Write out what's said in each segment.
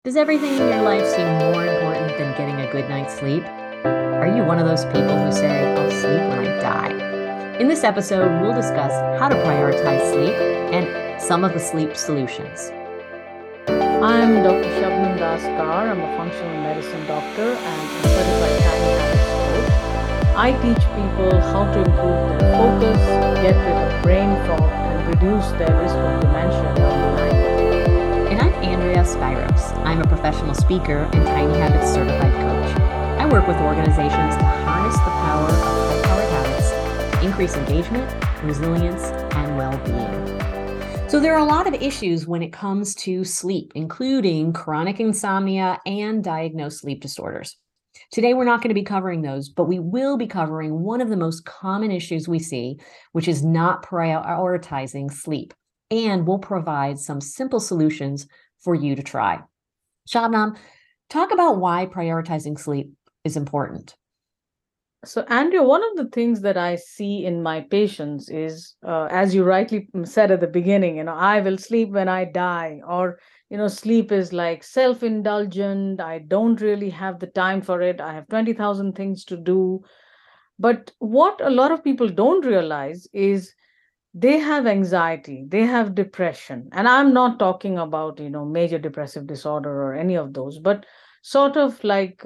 Does everything in your life seem more important than getting a good night's sleep? Are you one of those people who say, I'll sleep when I die? In this episode, we'll discuss how to prioritize sleep and some of the sleep solutions. I'm Dr. Shabnam Daskar. I'm a functional medicine doctor and a certified tiny habits coach. I teach people how to improve their focus, get rid of brain fog, and reduce their risk of dementia down the line. And I'm Andrea Spyros. I'm a professional speaker and tiny habits certified coach. I work with organizations to harness the power of high-powered habits to increase engagement, resilience, and well-being. So there are a lot of issues when it comes to sleep, including chronic insomnia and diagnosed sleep disorders. Today, we're not going to be covering those, but we will be covering one of the most common issues we see, which is not prioritizing sleep. And we'll provide some simple solutions for you to try. Shabnam, talk about why prioritizing sleep is important. So, Andrea, one of the things that I see in my patients is, as you rightly said at the beginning, I will sleep when I die, or, sleep is like self-indulgent. I don't really have the time for it. I have 20,000 things to do. But what a lot of people don't realize is they have anxiety, they have depression. And I'm not talking about, major depressive disorder or any of those, but sort of like,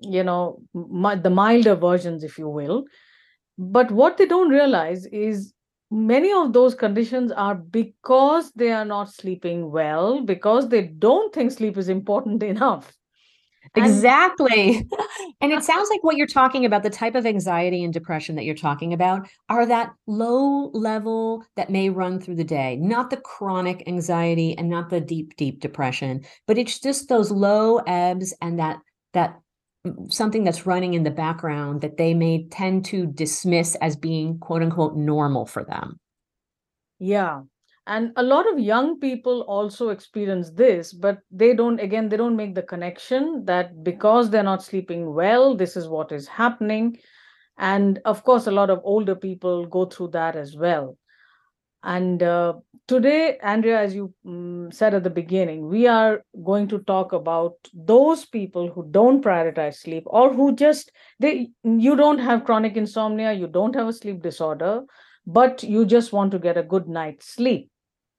the milder versions, if you will. But what they don't realize is many of those conditions are because they are not sleeping well, because they don't think sleep is important enough. And Exactly. And it sounds like what you're talking about, the type of anxiety and depression that you're talking about, are that low level that may run through the day, not the chronic anxiety and not the deep, deep depression, but it's just those low ebbs and that something that's running in the background that they may tend to dismiss as being quote unquote normal for them. yeah. And a lot of young people also experience this, but they don't make the connection that because they're not sleeping well, this is what is happening. And of course, a lot of older people go through that as well. And today, Andrea, as you said at the beginning, we are going to talk about those people who don't prioritize sleep, or who just you don't have chronic insomnia, you don't have a sleep disorder, but you just want to get a good night's sleep.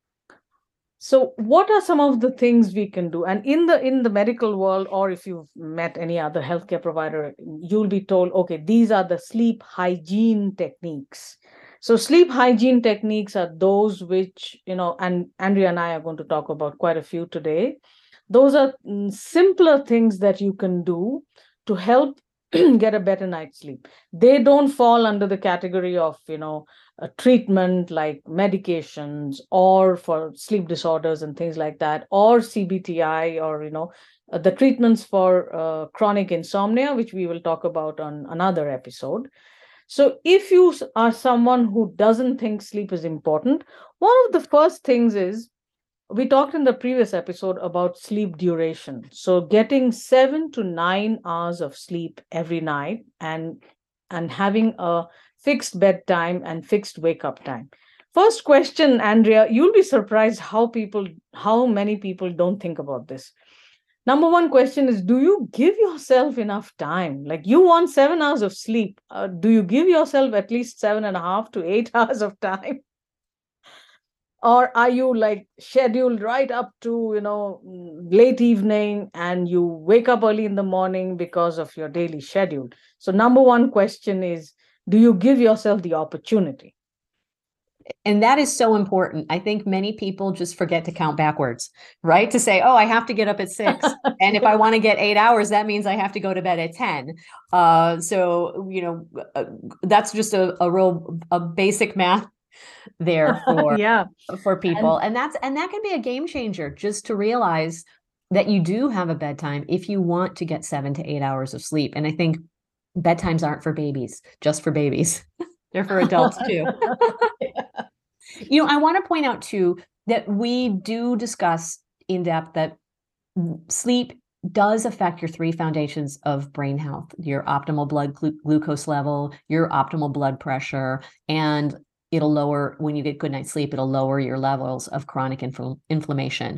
So what are some of the things we can do? And in the medical world, or if you've met any other healthcare provider, you'll be told, okay, these are the sleep hygiene techniques. So sleep hygiene techniques are those which, and Andrea and I are going to talk about quite a few today. Those are simpler things that you can do to help get a better night's sleep. They don't fall under the category of, a treatment like medications, or for sleep disorders and things like that, or CBTI, or the treatments for chronic insomnia, which we will talk about on another episode. So if you are someone who doesn't think sleep is important, one of the first things is, we talked in the previous episode about sleep duration. So getting 7 to 9 hours of sleep every night, and having a fixed bedtime and fixed wake up time. First question, Andrea, you'll be surprised how many people don't think about this. Number one question is, do you give yourself enough time? Like, you want 7 hours of sleep. Do you give yourself at least 7.5 to 8 hours of time? Or are you like scheduled right up to, late evening, and you wake up early in the morning because of your daily schedule? So number one question is, do you give yourself the opportunity? And that is so important. I think many people just forget to count backwards, right? To say, oh, I have to get up at 6. And if I want to get 8 hours, that means I have to go to bed at 10. That's just a basic math there Yeah. for people. And And that can be a game changer, just to realize that you do have a bedtime if you want to get 7 to 8 hours of sleep. And I think bedtimes aren't for babies, just for babies. They're for adults too. I want to point out too that we do discuss in depth that sleep does affect your 3 foundations of brain health: your optimal blood glucose level, your optimal blood pressure, and it'll lower, when you get good night's sleep, it'll lower your levels of chronic inflammation.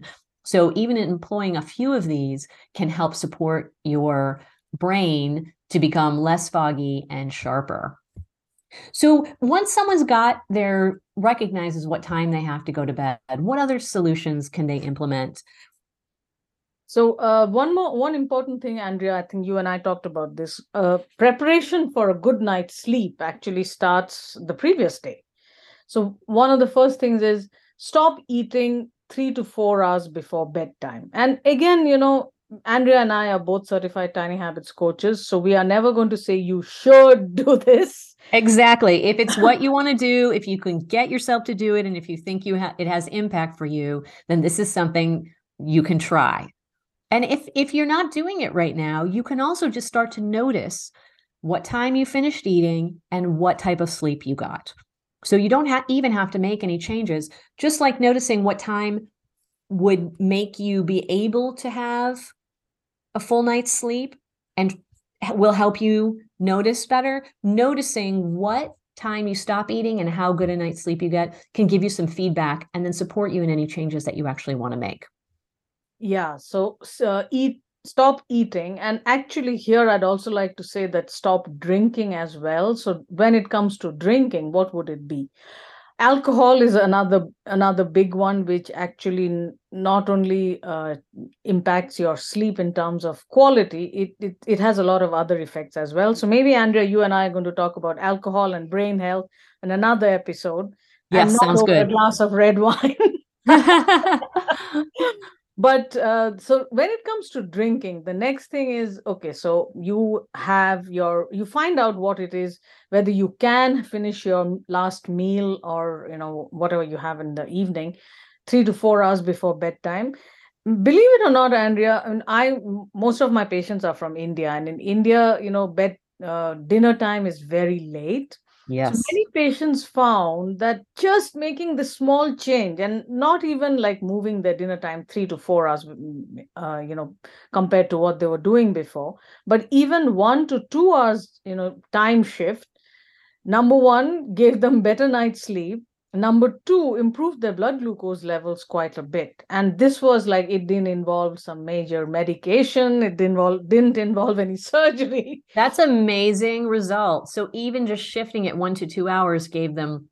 So even employing a few of these can help support your brain to become less foggy and sharper. So once someone's got their recognizes what time they have to go to bed, what other solutions can they implement? So one important thing, Andrea, I think you and I talked about this. Preparation for a good night's sleep actually starts the previous day. So one of the first things is stop eating 3 to 4 hours before bedtime. And again, Andrea and I are both certified Tiny Habits coaches, so we are never going to say you should do this. Exactly. If it's what you want to do, if you can get yourself to do it, and if you think it has impact for you, then this is something you can try. And if you're not doing it right now, you can also just start to notice what time you finished eating and what type of sleep you got. So you don't even have to make any changes, just like noticing what time would make you be able to have a full night's sleep and will help you notice better. Noticing what time you stop eating and how good a night's sleep you get can give you some feedback and then support you in any changes that you actually want to make. Yeah, so stop eating. And actually, here I'd also like to say that stop drinking as well. So when it comes to drinking, what would it be? Alcohol is another big one, which actually not only impacts your sleep in terms of quality, it has a lot of other effects as well. So maybe, Andrea, you and I are going to talk about alcohol and brain health in another episode, and Yes, not sounds over a good. glass of red wine. But so when it comes to drinking, the next thing is, okay, so you find out what it is, whether you can finish your last meal or whatever you have in the evening 3 to 4 hours before bedtime. Believe it or not, Andrea, and most of my patients are from India, and in India, dinner time is very late. So Yes. many patients found that just making the small change and not even like moving their dinner time 3 to 4 hours, compared to what they were doing before, but even 1 to 2 hours, time shift, number one, gave them better night's sleep. Number two, improved their blood glucose levels quite a bit. And this was like, it didn't involve some major medication. It didn't involve any surgery. That's amazing result. So even just shifting it 1 to 2 hours gave them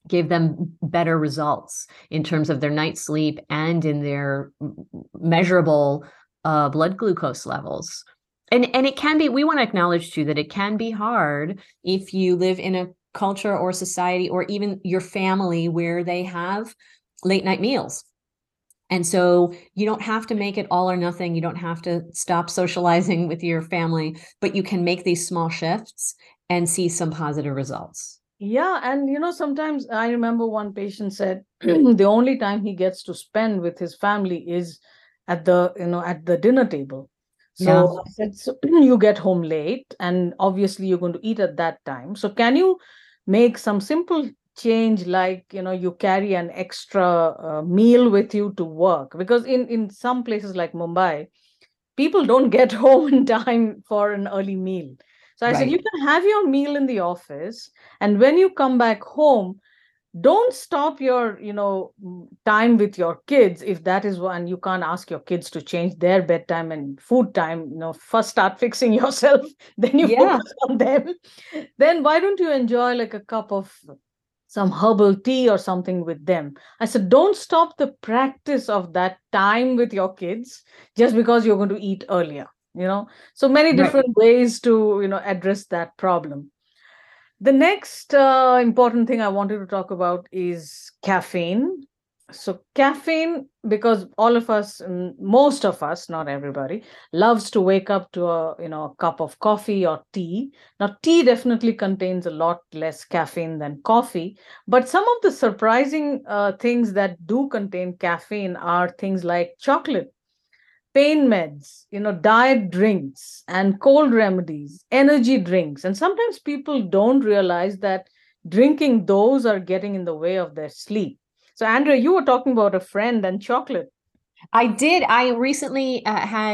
better results in terms of their night's sleep and in their measurable blood glucose levels. And it can be, we want to acknowledge too that it can be hard if you live in a culture or society or even your family where they have late night meals. And so you don't have to make it all or nothing. You don't have to stop socializing with your family, but you can make these small shifts and see some positive results. Yeah, and sometimes I remember one patient said the only time he gets to spend with his family is at the dinner table. Yeah. So I said, so you get home late, and obviously you're going to eat at that time. So can you make some simple change, like you carry an extra meal with you to work? Because in some places like Mumbai, people don't get home in time for an early meal. So I said, you Right. can have your meal in the office, and when you come back home, don't stop your time with your kids. If that is one, you can't ask your kids to change their bedtime and food time. First start fixing yourself, then you Yeah. focus on them. Then why don't you enjoy like a cup of some herbal tea or something with them? I said, don't stop the practice of that time with your kids just because you're going to eat earlier. So many Right. different ways to address that problem. The next important thing I wanted to talk about is caffeine. So, caffeine, because all of us, most of us, not everybody, loves to wake up to a cup of coffee or tea. Now, tea definitely contains a lot less caffeine than coffee, but some of the surprising things that do contain caffeine are things like chocolate, pain meds, diet drinks, and cold remedies, energy drinks. And sometimes people don't realize that drinking those are getting in the way of their sleep. So, Andrea, you were talking about a friend and chocolate. I did. I recently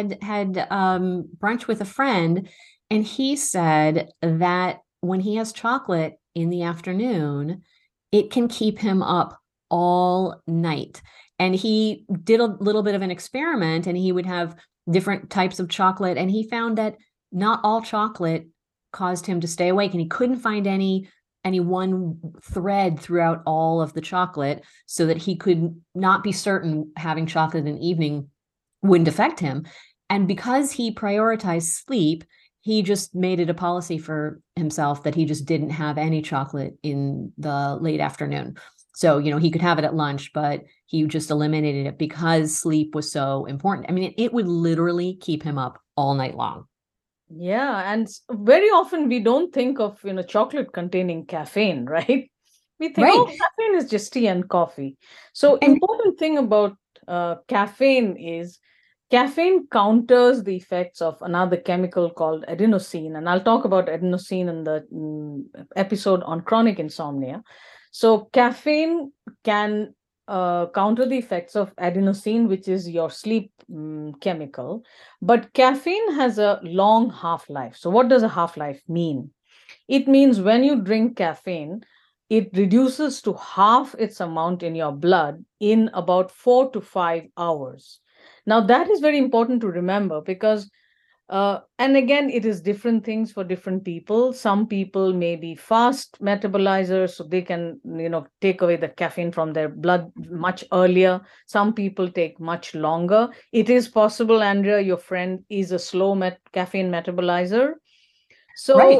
had brunch with a friend, and he said that when he has chocolate in the afternoon, it can keep him up all night. And he did a little bit of an experiment, and he would have different types of chocolate. And he found that not all chocolate caused him to stay awake. And he couldn't find any one thread throughout all of the chocolate, so that he could not be certain having chocolate in the evening wouldn't affect him. And because he prioritized sleep, he just made it a policy for himself that he just didn't have any chocolate in the late afternoon. So, he could have it at lunch, but he just eliminated it because sleep was so important. I mean, it would literally keep him up all night long. Yeah, and very often we don't think of, chocolate containing caffeine, right? We think, oh, Right. caffeine is just tea and coffee. So And important thing about caffeine is caffeine counters the effects of another chemical called adenosine, and I'll talk about adenosine in the episode on chronic insomnia. So caffeine can counter the effects of adenosine, which is your sleep chemical. But caffeine has a long half-life. So what does a half-life mean? It means when you drink caffeine, it reduces to half its amount in your blood in about 4 to 5 hours. Now, that is very important to remember because and again, it is different things for different people. Some people may be fast metabolizers, so they can, take away the caffeine from their blood much earlier. Some people take much longer. It is possible, Andrea, your friend is a slow caffeine metabolizer. right. So,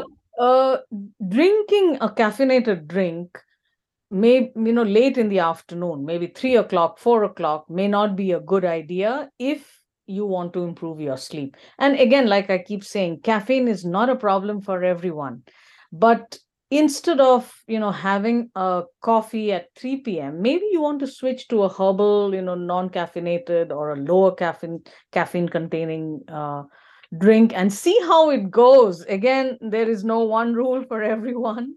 drinking a caffeinated drink may, late in the afternoon, maybe 3 o'clock, 4 o'clock, may not be a good idea if you want to improve your sleep. And again, like I keep saying, caffeine is not a problem for everyone. But instead of, having a coffee at 3 p.m., maybe you want to switch to a herbal, non-caffeinated or a lower caffeine containing drink and see how it goes. Again, there is no one rule for everyone.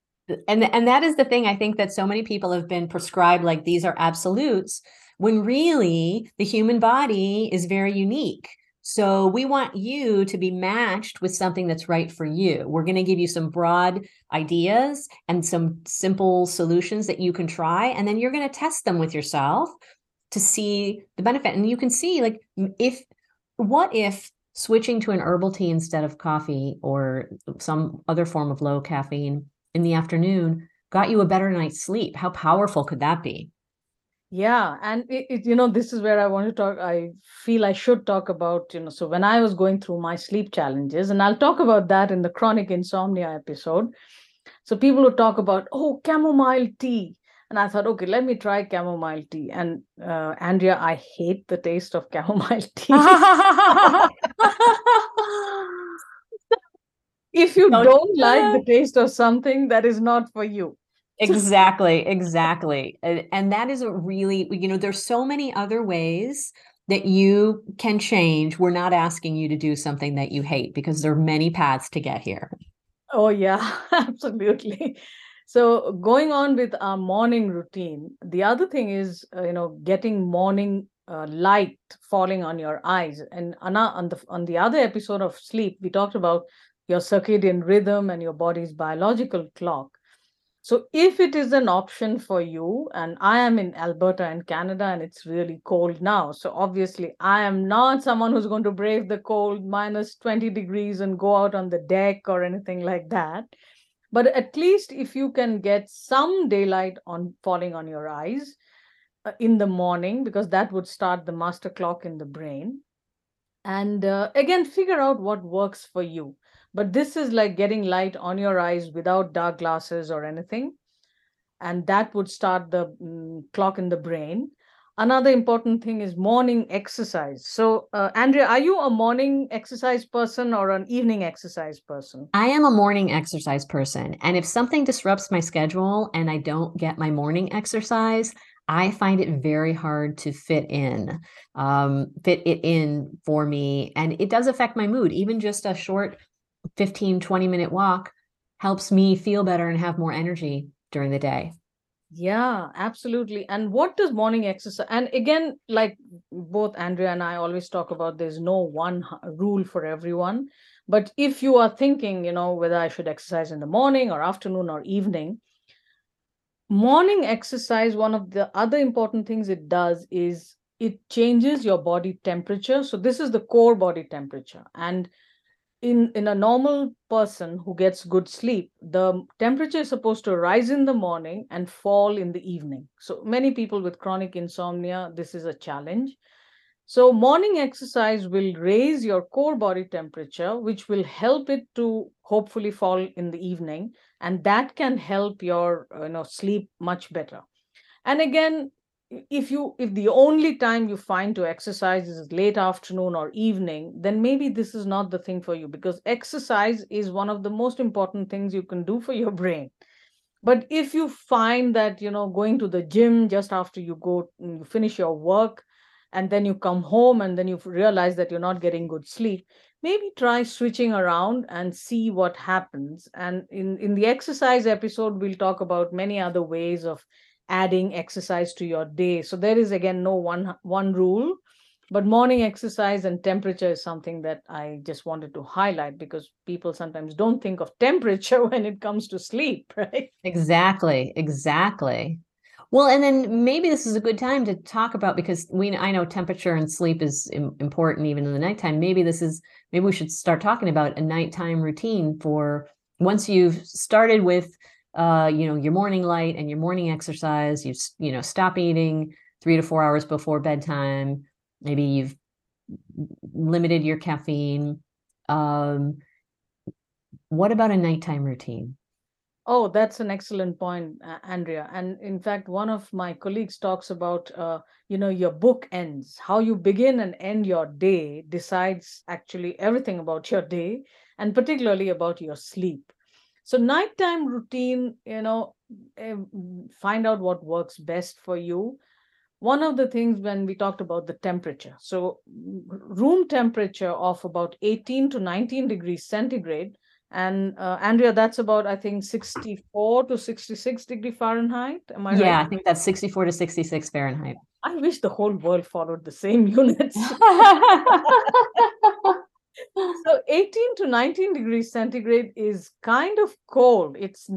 And that is the thing. I think that so many people have been prescribed like these are absolutes, when really the human body is very unique. So we want you to be matched with something that's right for you. We're going to give you some broad ideas and some simple solutions that you can try, and then you're going to test them with yourself to see the benefit. And you can see, like, what if switching to an herbal tea instead of coffee or some other form of low caffeine in the afternoon got you a better night's sleep? How powerful could that be? Yeah, and this is where I want to talk. I feel I should talk about, so when I was going through my sleep challenges, and I'll talk about that in the chronic insomnia episode. So people would talk about, oh, chamomile tea. And I thought, okay, let me try chamomile tea. And Andrea, I hate the taste of chamomile tea. If you don't like the taste of something, that is not for you. Exactly. And that is a really, there's so many other ways that you can change. We're not asking you to do something that you hate, because there are many paths to get here. Oh, yeah, absolutely. So going on with our morning routine, the other thing is, getting morning light falling on your eyes. And on the other episode of sleep, we talked about your circadian rhythm and your body's biological clock. So if it is an option for you, and I am in Alberta in Canada, and it's really cold now. So obviously I am not someone who's going to brave the cold minus 20 degrees and go out on the deck or anything like that. But at least if you can get some daylight on falling on your eyes in the morning, because that would start the master clock in the brain. And again, figure out what works for you. But this is like getting light on your eyes without dark glasses or anything. And that would start the clock in the brain. Another important thing is morning exercise. So, Andrea, are you a morning exercise person or an evening exercise person? I am a morning exercise person. And if something disrupts my schedule and I don't get my morning exercise, I find it very hard to fit it in for me. And it does affect my mood. Even just a short 15, 20-minute walk helps me feel better and have more energy during the day. Yeah, absolutely. And what does morning exercise? And again, like both Andrea and I always talk about, there's no one rule for everyone. But if you are thinking, whether I should exercise in the morning or afternoon or evening, Morning exercise, one of the other important things it does is it changes your body temperature. So this is the core body temperature. And in a normal person who gets good sleep, the temperature is supposed to rise in the morning and fall in the evening. So many people with chronic insomnia, this is a challenge. So morning exercise will raise your core body temperature, which will help it to hopefully fall in the evening, and that can help your sleep much better. And again, if the only time you find to exercise is late afternoon or evening, then maybe this is not the thing for you, because exercise is one of the most important things you can do for your brain. But if you find that going to the gym just after you finish your work, and then you come home and then you realize that you're not getting good sleep, maybe try switching around and see what happens. And in the exercise episode, we'll talk about many other ways of adding exercise to your day. So there is again no one rule, but morning exercise and temperature is something that I just wanted to highlight, because people sometimes don't think of temperature when it comes to sleep, right? Exactly, exactly. Well, and then maybe this is a good time to talk about, because I know temperature and sleep is important even in the nighttime. Maybe we should start talking about a nighttime routine for once you've started with your morning light and your morning exercise, stop eating 3 to 4 hours before bedtime. Maybe you've limited your caffeine. What about a nighttime routine? Oh, that's an excellent point, Andrea. And in fact, one of my colleagues talks about, your book ends. How you begin and end your day decides actually everything about your day, and particularly about your sleep. So nighttime routine, find out what works best for you. One of the things when we talked about the temperature, so room temperature of about 18 to 19 degrees centigrade, and Andrea, that's about, I think, 64 to 66 Fahrenheit. Am I Yeah, right? I think that's 64 to 66 Fahrenheit. I wish the whole world followed the same units. So 18 to 19 degrees centigrade is kind of cold.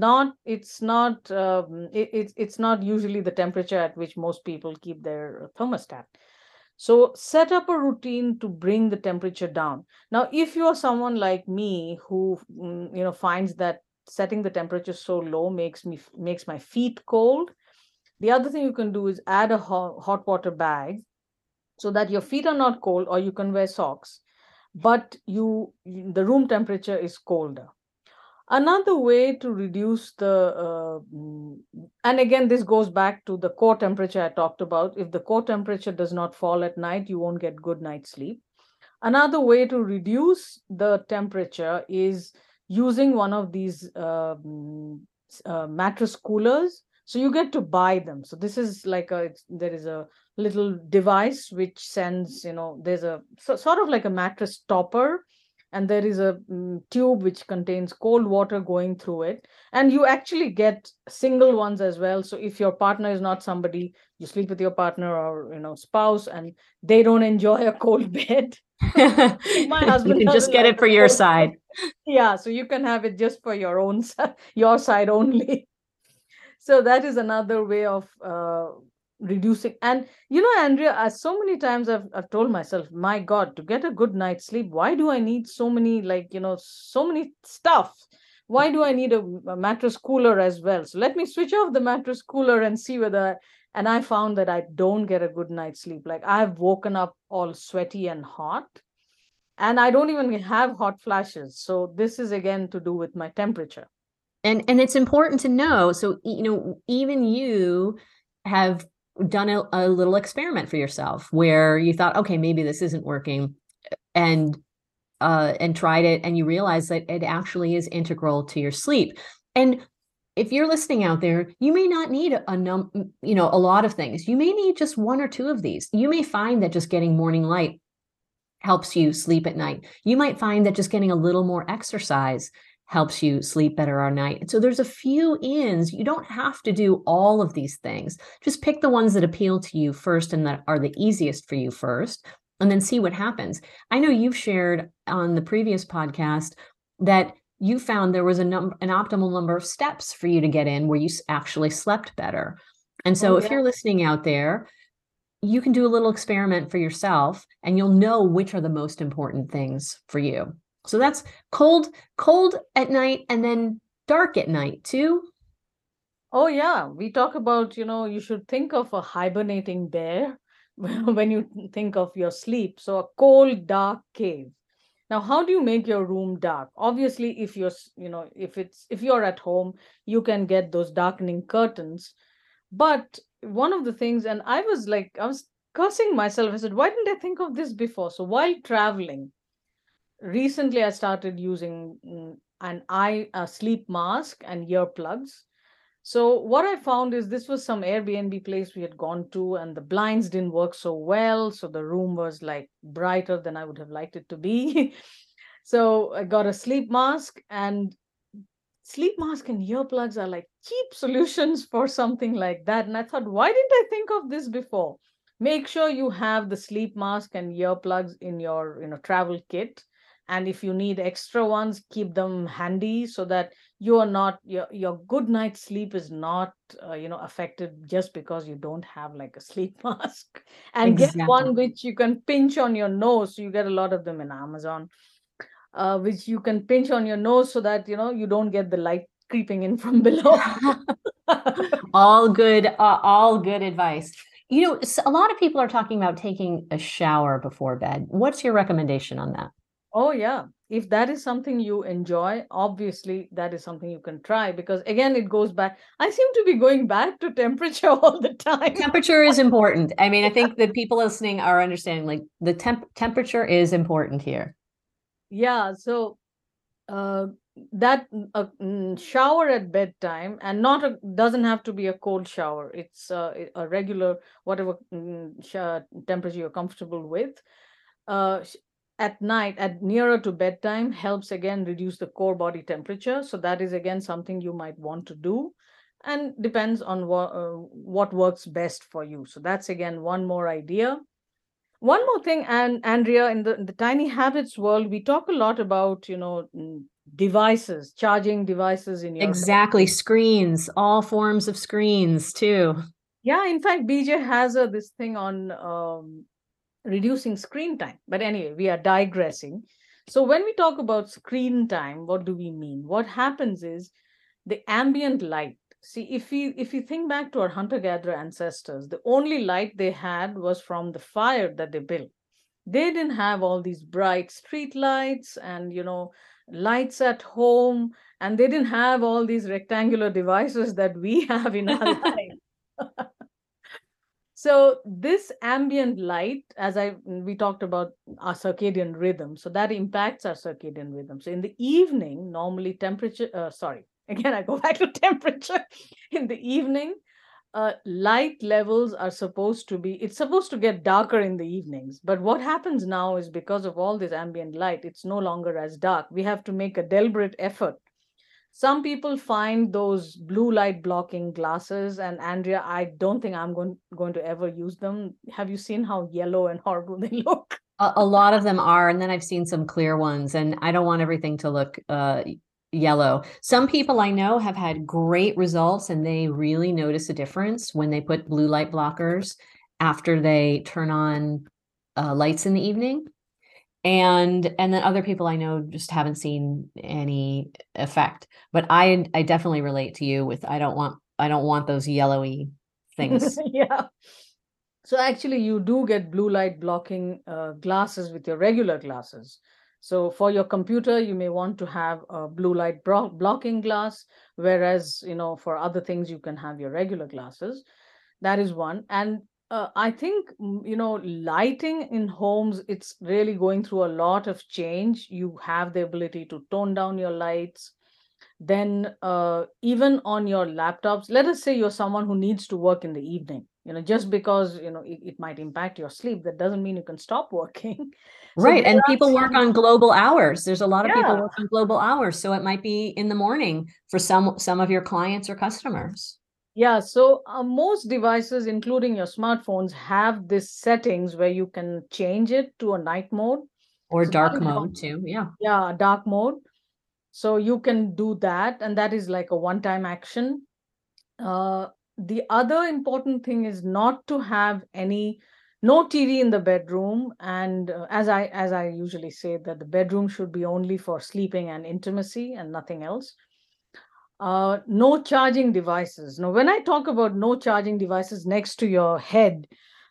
It's not usually the temperature at which most people keep their thermostat. So set up a routine to bring the temperature down. Now, if you are someone like me who finds that setting the temperature so low makes my feet cold, the other thing you can do is add a hot water bag so that your feet are not cold, or you can wear socks, but the room temperature is colder. Another way to reduce and again, this goes back to the core temperature I talked about. If the core temperature does not fall at night, you won't get good night's sleep. Another way to reduce the temperature is using one of these mattress coolers. So you get to buy them. So this is there is a little device which sends, there's sort of like a mattress topper, and there is a tube which contains cold water going through it, and you actually get single ones as well. So if your partner is not somebody, you sleep with your partner or spouse, and they don't enjoy a cold bed. My You husband can just doesn't get like it a for your cold side. bed. Yeah, so you can have it just for your own your side only. So that is another way of reducing. And Andrea, so many times I've told myself, my God, to get a good night's sleep, why do I need so many, so many stuff? Why do I need a mattress cooler as well? So let me switch off the mattress cooler and see whether. And I found that I don't get a good night's sleep. Like, I've woken up all sweaty and hot, and I don't even have hot flashes. So this is again to do with my temperature. And it's important to know. So, even you have done a little experiment for yourself where you thought, okay, maybe this isn't working, and tried it, and you realize that it actually is integral to your sleep. And if you're listening out there, you may not need a lot of things. You may need just one or two of these. You may find that just getting morning light helps you sleep at night. You might find that just getting a little more exercise helps you sleep better at night. So there's a few ins. You don't have to do all of these things. Just pick the ones that appeal to you first and that are the easiest for you first, and then see what happens. I know you've shared on the previous podcast that you found there was an optimal number of steps for you to get in where you actually slept better. And so Oh, if yeah. you're listening out there, you can do a little experiment for yourself and you'll know which are the most important things for you. So that's cold at night and then dark at night too. Oh, yeah. We talk about, you should think of a hibernating bear when you think of your sleep. So, a cold, dark cave. Now, how do you make your room dark? Obviously, if if you're at home, you can get those darkening curtains. But one of the things, and I was cursing myself. I said, why didn't I think of this before? So, while traveling, recently I started using an eye sleep mask and earplugs. So what I found is this was some Airbnb place we had gone to, and the blinds didn't work so well. So the room was like brighter than I would have liked it to be. So I got a sleep mask and earplugs are like cheap solutions for something like that. And I thought, why didn't I think of this before? Make sure you have the sleep mask and earplugs in your travel kit. And if you need extra ones, keep them handy so that you are not your good night's sleep is not affected just because you don't have like a sleep mask. And get Exactly. one which you can pinch on your nose. So you get a lot of them in Amazon, which you can pinch on your nose so that you don't get the light creeping in from below. All good advice. A lot of people are talking about taking a shower before bed. What's your recommendation on that? Oh, yeah. If that is something you enjoy, obviously that is something you can try, because again, it goes back. I seem to be going back to temperature all the time. Temperature is important. I mean, I think that people listening are understanding like the temperature is important here. Yeah. So uh, that shower at bedtime, and not doesn't have to be a cold shower. It's a regular, whatever temperature you're comfortable with. Uh, at night, at nearer to bedtime, helps again reduce the core body temperature. So that is again something you might want to do, and depends on what works best for you. So that's again one more idea. One more thing, and Andrea, in the tiny habits world, we talk a lot about devices, charging devices in your Exactly. bedroom. Screens, all forms of screens too. Yeah, in fact, BJ has this thing on reducing screen time. But anyway, we are digressing. So when we talk about screen time, what do we mean? What happens is the ambient light. See, if you think back to our hunter-gatherer ancestors, the only light they had was from the fire that they built. They didn't have all these bright street lights and lights at home, and they didn't have all these rectangular devices that we have in our life. So this ambient light, as we talked about our circadian rhythm, so that impacts our circadian rhythm. So in the evening, normally again, I go back to temperature. In the evening, light levels are it's supposed to get darker in the evenings. But what happens now is, because of all this ambient light, it's no longer as dark. We have to make a deliberate effort. Some people find those blue light blocking glasses, and Andrea, I don't think I'm going to ever use them. Have you seen how yellow and horrible they look? A lot of them are, and then I've seen some clear ones, and I don't want everything to look yellow. Some people I know have had great results, and they really notice a difference when they put blue light blockers after they turn on lights in the evening. And then other people I know just haven't seen any effect. But I definitely relate to you with I don't want those yellowy things. Yeah. So actually, you do get blue light blocking glasses with your regular glasses. So for your computer, you may want to have a blue light blocking glass, whereas for other things you can have your regular glasses. That is one. And I think lighting in homes, it's really going through a lot of change. You have the ability to tone down your lights. Then even on your laptops, let us say you're someone who needs to work in the evening. Just because it might impact your sleep, that doesn't mean you can stop working. So Right. there And are people work some, on global hours. There's a lot of people yeah. work on global hours. So it might be in the morning for some of your clients or customers. Yeah, so most devices, including your smartphones, have this settings where you can change it to a night mode. Or So that dark is mode one. too. Yeah. Yeah, dark mode. So you can do that, and that is like a one-time action. The other important thing is not to have no TV in the bedroom. And as I usually say, that the bedroom should be only for sleeping and intimacy and nothing else. No charging devices. Now, when I talk about no charging devices next to your head,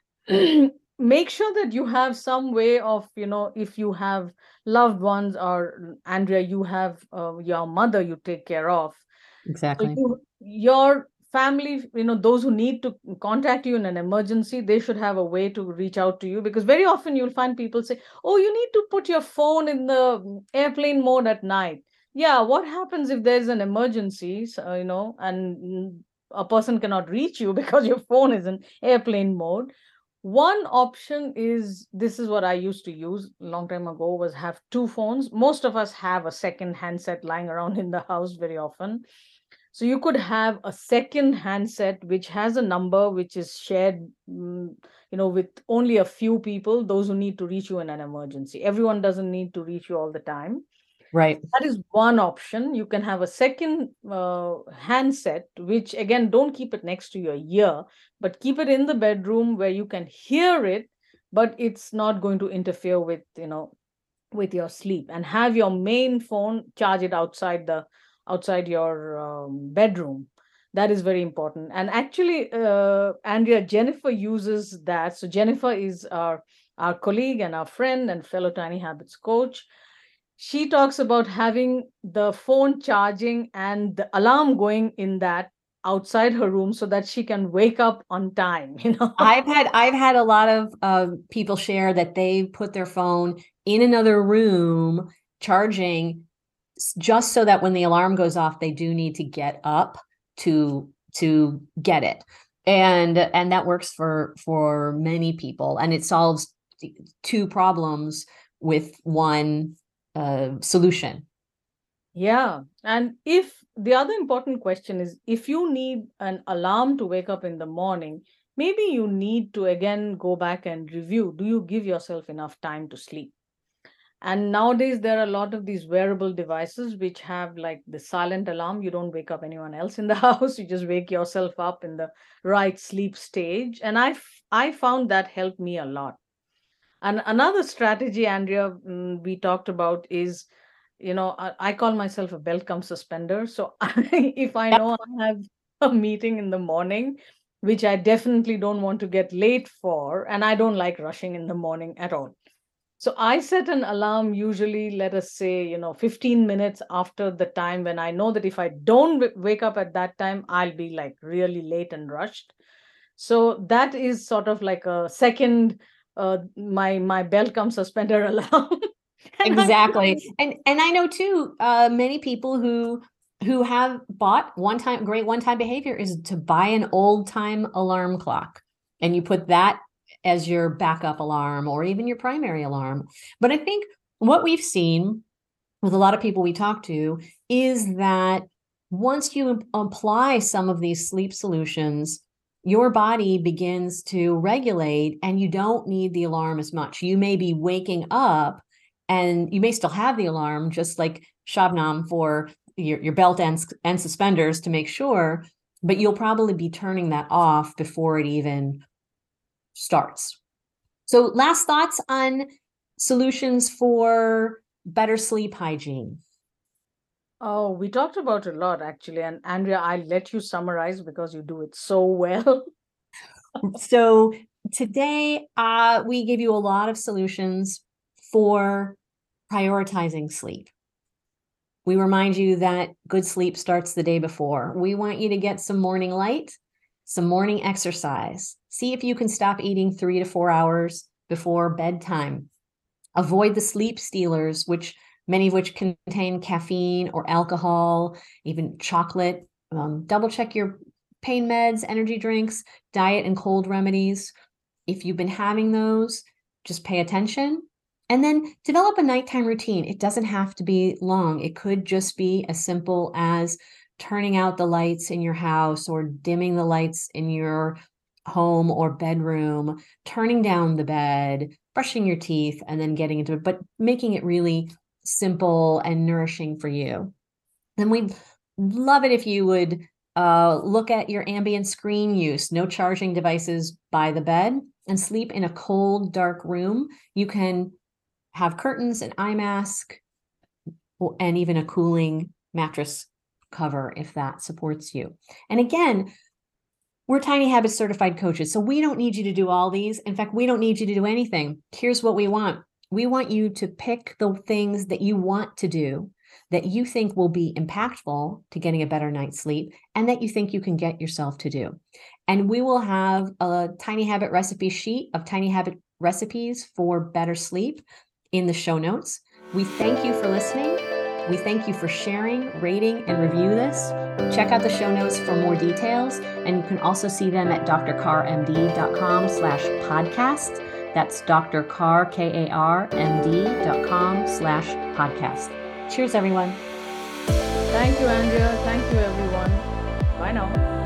make sure that you have some way of, if you have loved ones, or Andrea, you have your mother you take care of. So Exactly. your family, those who need to contact you in an emergency, they should have a way to reach out to you, because very often you'll find people say, "Oh, you need to put your phone in the airplane mode at night." Yeah, what happens if there's an emergency, so, and a person cannot reach you because your phone is in airplane mode? One option is, this is what I used to use a long time ago, was have two phones. Most of us have a second handset lying around in the house very often. So you could have a second handset which has a number which is shared, with only a few people, those who need to reach you in an emergency. Everyone doesn't need to reach you all the time. Right. That is one option. You can have a second handset, which again, don't keep it next to your ear, but keep it in the bedroom where you can hear it, but it's not going to interfere with your sleep. And have your main phone, charge it outside your bedroom. That is very important. And actually, Andrea, Jennifer uses that. So Jennifer is our colleague and our friend and fellow Tiny Habits coach. She talks about having the phone charging and the alarm going in that outside her room, so that she can wake up on time. I've had a lot of people share that they put their phone in another room charging, just so that when the alarm goes off, they do need to get up to get it. And that works for many people, and it solves two problems with one solution. Yeah. And if the other important question is, if you need an alarm to wake up in the morning, maybe you need to again go back and review, do you give yourself enough time to sleep? And nowadays, there are a lot of these wearable devices which have like the silent alarm. You don't wake up anyone else in the house. You just wake yourself up in the right sleep stage. And I found that helped me a lot. And another strategy, Andrea, we talked about is, I call myself a belt come suspender. So if I Yep. know I have a meeting in the morning, which I definitely don't want to get late for, and I don't like rushing in the morning at all. So I set an alarm, usually, let us say, 15 minutes after the time when I know that if I don't wake up at that time, I'll be like really late and rushed. So that is sort of like a second, my belt come suspender alarm. And Exactly. And I know too, many people who have bought great one-time behavior is to buy an old-time alarm clock, and you put that as your backup alarm or even your primary alarm. But I think what we've seen with a lot of people we talk to is that once you apply some of these sleep solutions, your body begins to regulate and you don't need the alarm as much. You may be waking up and you may still have the alarm, just like Shabnam, for your belt and suspenders to make sure, but you'll probably be turning that off before it even starts. So last thoughts on solutions for better sleep hygiene. Oh, we talked about a lot actually. And Andrea, I'll let you summarize because you do it so well. So today, we gave you a lot of solutions for prioritizing sleep. We remind you that good sleep starts the day before. We want you to get some morning light, some morning exercise. See if you can stop eating 3 to 4 hours before bedtime. Avoid the sleep stealers, many of which contain caffeine or alcohol, even chocolate. Double check your pain meds, energy drinks, diet and cold remedies. If you've been having those, just pay attention. And then develop a nighttime routine. It doesn't have to be long. It could just be as simple as turning out the lights in your house or dimming the lights in your home or bedroom, turning down the bed, brushing your teeth, and then getting into it, but making it really simple and nourishing for you. Then we'd love it if you would look at your ambient screen use, no charging devices by the bed, and sleep in a cold, dark room. You can have curtains, an eye mask, and even a cooling mattress cover if that supports you. And again, we're Tiny Habits certified coaches, so we don't need you to do all these. In fact, we don't need you to do anything. Here's what we want. We want you to pick the things that you want to do, that you think will be impactful to getting a better night's sleep, and that you think you can get yourself to do. And we will have a Tiny Habit recipe sheet of Tiny Habit recipes for better sleep in the show notes. We thank you for listening. We thank you for sharing, rating, and review this. Check out the show notes for more details, and you can also see them at drkarmd.com/podcast. That's drkarmd.com/podcast. Cheers, everyone. Thank you, Andrea. Thank you, everyone. Bye now.